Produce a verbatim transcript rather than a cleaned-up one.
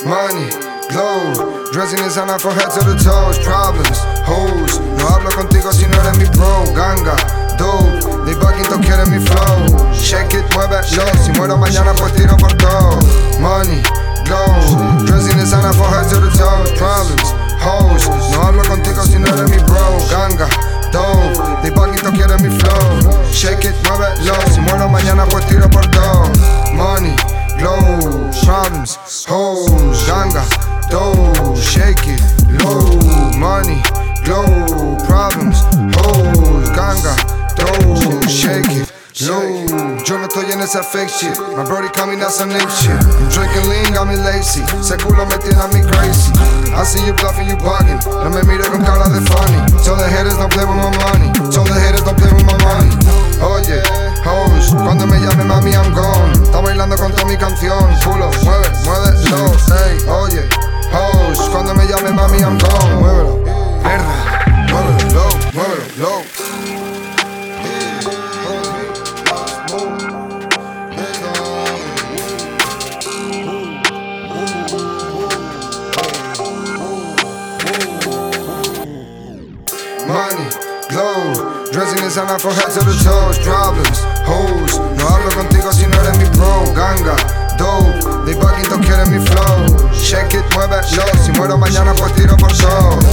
money, glow, dressing insana from head to the toes. Problems, hoes, no hablo contigo si no eres mi bro. Ganga, dope, they bugging, todos quieren mi flow. Shake it, mueve, low, si muero mañana pues tiro por todo. Money, glow, dressing insana from head to the toes. Problems, hoes, no hablo contigo si no eres mi bro. Ganga, dope, they bugging, todos quieren mi flow. Shake it, mueve, low, si muero mañana pues tiro por todo. Money, glow, problems, hoes, ganga, dough, shake it, low, money, glow, problems, hoes, ganga, dough, shake it, low. Yo no estoy en esa fake shit, my brody call me not some name shit. I'm drinking lean, got me lazy, ese culo me tiene a mí crazy. I see you bluffing, you bugging, no me mire con cara de funny. Tell the haters don't play with my money, tell the haters don't play with my money. Oye, hoes, cuando me llame mami I'm gone. Está bailando con toda mi canción, culo, mueve, mueve, low, ey, oye, hoes, cuando me llame mami I'm gone. Muévelo, verga, muévelo, low, muévelo, low. Money, glow, dressing insana from head to the toes. Problems, hoes, no hablo contigo si no eres mi bro. Ganga, dope, they bugging, todos quieren mi flow. Shake it, mueve, low, si muero mañana pues tiro por todo.